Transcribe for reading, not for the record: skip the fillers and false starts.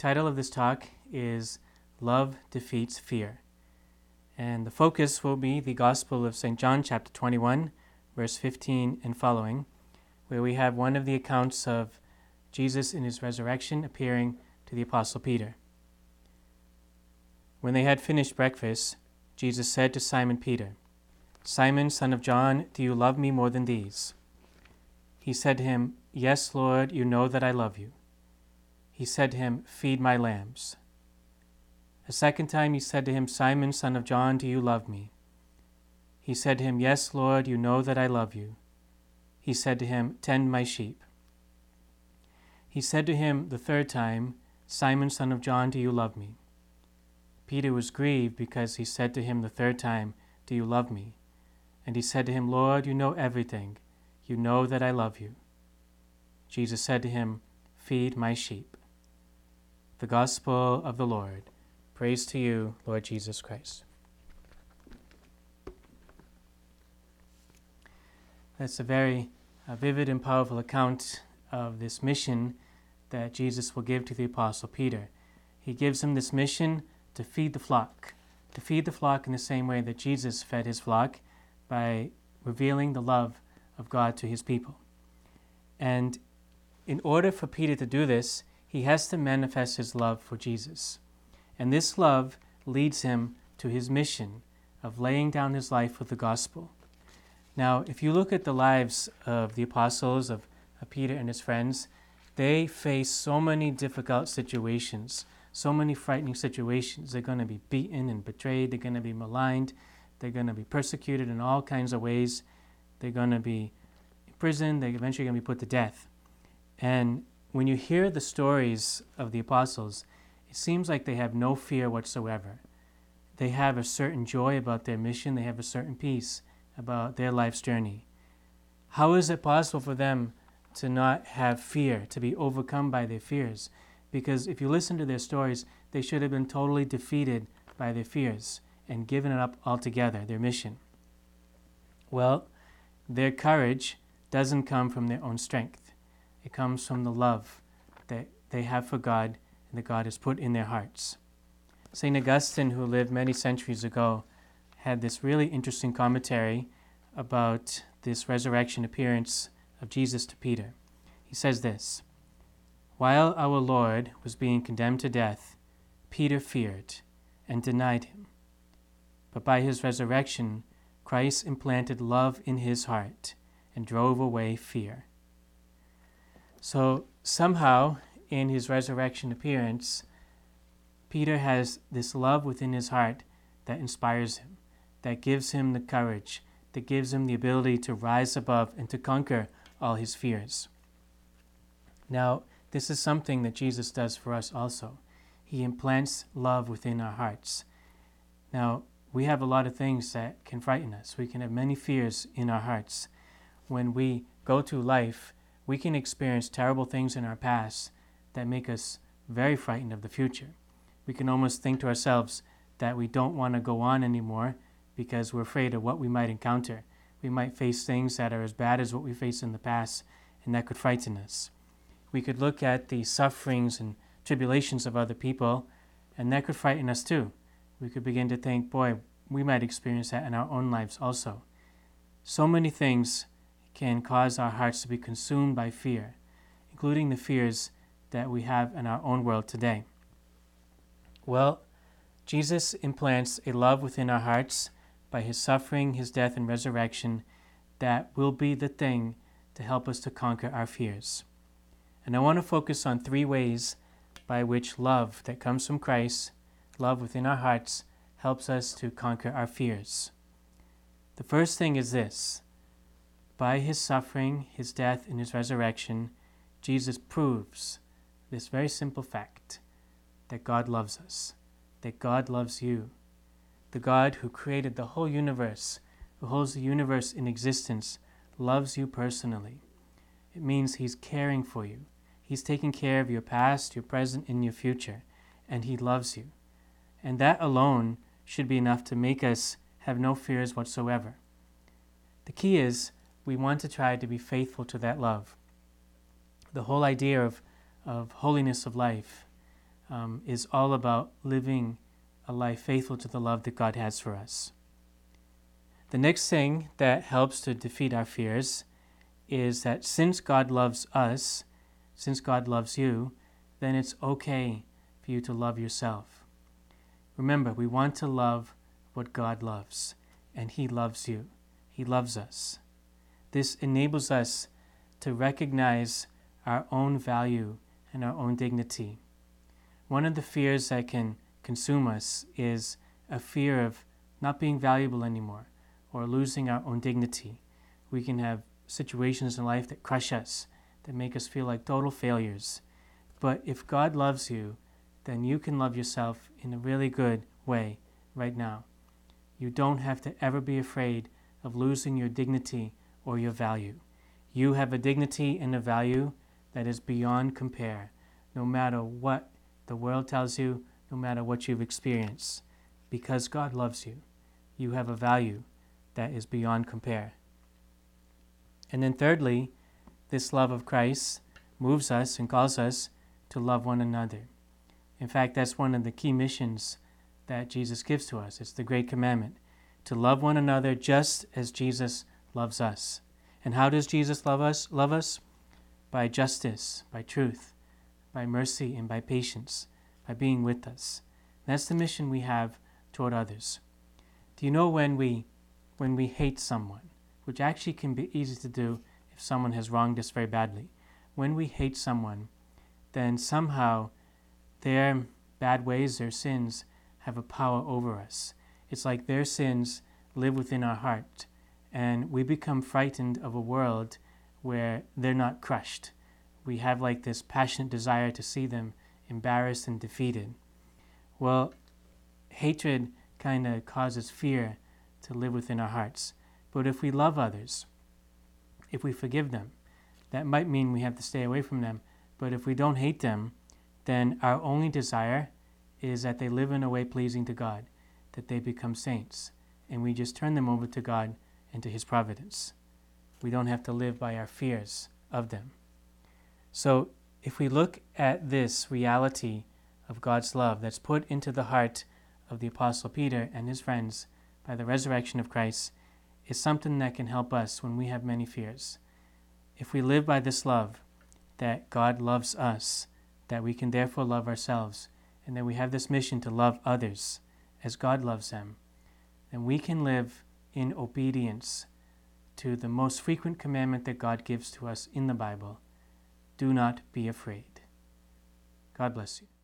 title of this talk is Love Defeats Fear. And the focus will be the Gospel of St. John, chapter 21, verse 15 and following, where we have one of the accounts of Jesus in his resurrection appearing to the Apostle Peter. When they had finished breakfast, Jesus said to Simon Peter, "Simon, son of John, do you love me more than these?" He said to him, "Yes, Lord, you know that I love you." He said to him, "Feed my lambs." A second time he said to him, "Simon, son of John, do you love me?" He said to him, "Yes, Lord, you know that I love you." He said to him, "Tend my sheep." He said to him the third time, "Simon, son of John, do you love me?" Peter was grieved because he said to him the third time, "Do you love me?" And he said to him, "Lord, you know everything. You know that I love you." Jesus said to him, "Feed my sheep." The Gospel of the Lord. Praise to you, Lord Jesus Christ. That's a very vivid and powerful account of this mission that Jesus will give to the Apostle Peter. He gives him this mission to feed the flock in the same way that Jesus fed his flock by revealing the love of God to his people. And in order for Peter to do this, he has to manifest his love for Jesus. And this love leads him to his mission of laying down his life for the gospel. Now, if you look at the lives of the apostles, of Peter and his friends, they face so many difficult situations, so many frightening situations. They're going to be beaten and betrayed. They're going to be maligned. They're going to be persecuted in all kinds of ways. They're going to be imprisoned. They're eventually going to be put to death. And when you hear the stories of the apostles, it seems like they have no fear whatsoever. They have a certain joy about their mission. They have a certain peace about their life's journey. How is it possible for them to not have fear, to be overcome by their fears? Because if you listen to their stories, they should have been totally defeated by their fears and given it up altogether, their mission. Well, their courage doesn't come from their own strength. It comes from the love that they have for God and that God has put in their hearts. St. Augustine, who lived many centuries ago, had this really interesting commentary about this resurrection appearance of Jesus to Peter. He says this: "While our Lord was being condemned to death, Peter feared and denied him. But by his resurrection, Christ implanted love in his heart and drove away fear." So somehow, in his resurrection appearance, Peter has this love within his heart that inspires him, that gives him the courage, that gives him the ability to rise above and to conquer all his fears. Now, this is something that Jesus does for us also. He implants love within our hearts. Now, we have a lot of things that can frighten us. We can have many fears in our hearts. When we go through life, we can experience terrible things in our past that make us very frightened of the future. We can almost think to ourselves that we don't want to go on anymore because we're afraid of what we might encounter. We might face things that are as bad as what we faced in the past, and that could frighten us. We could look at the sufferings and tribulations of other people, and that could frighten us too. We could begin to think, boy, we might experience that in our own lives also. So many things can cause our hearts to be consumed by fear, including the fears that we have in our own world today. Well, Jesus implants a love within our hearts by his suffering, his death, and resurrection that will be the thing to help us to conquer our fears. And I want to focus on 3 ways by which love that comes from Christ, love within our hearts, helps us to conquer our fears. The first thing is this: by his suffering, his death, and his resurrection, Jesus proves this very simple fact, that God loves us, that God loves you. The God who created the whole universe, who holds the universe in existence, loves you personally. It means he's caring for you. He's taking care of your past, your present, and your future, and he loves you. And that alone should be enough to make us have no fears whatsoever. The key is we want to try to be faithful to that love. The whole idea of holiness of life, is all about living a life faithful to the love that God has for us. The next thing that helps to defeat our fears is that since God loves us, since God loves you, then it's okay for you to love yourself. Remember, we want to love what God loves, and He loves you. He loves us. This enables us to recognize our own value and our own dignity. One of the fears that can consume us is a fear of not being valuable anymore or losing our own dignity. We can have situations in life that crush us, that make us feel like total failures. But if God loves you, then you can love yourself in a really good way right now. You don't have to ever be afraid of losing your dignity or your value. You have a dignity and a value that is beyond compare, no matter what the world tells you, no matter what you've experienced. Because God loves you, you have a value that is beyond compare. And then thirdly, this love of Christ moves us and calls us to love one another. In fact, that's one of the key missions that Jesus gives to us. It's the great commandment, to love one another just as Jesus loves us. And how does Jesus love us? Love us by justice, by truth, by mercy, and by patience, by being with us. That's the mission we have toward others. Do you know when we hate someone, which actually can be easy to do if someone has wronged us very badly, when we hate someone, then somehow their bad ways, their sins, have a power over us. It's like their sins live within our heart, and we become frightened of a world where they're not crushed. We have like this passionate desire to see them embarrassed and defeated. Well, hatred kind of causes fear to live within our hearts. But if we love others, if we forgive them, that might mean we have to stay away from them. But if we don't hate them, then our only desire is that they live in a way pleasing to God, that they become saints, and we just turn them over to God and to His providence. We don't have to live by our fears of them. So if we look at this reality of God's love that's put into the heart of the Apostle Peter and his friends by the resurrection of Christ, is something that can help us when we have many fears. If we live by this love, that God loves us, that we can therefore love ourselves, and that we have this mission to love others as God loves them, then we can live in obedience to the most frequent commandment that God gives to us in the Bible: do not be afraid. God bless you.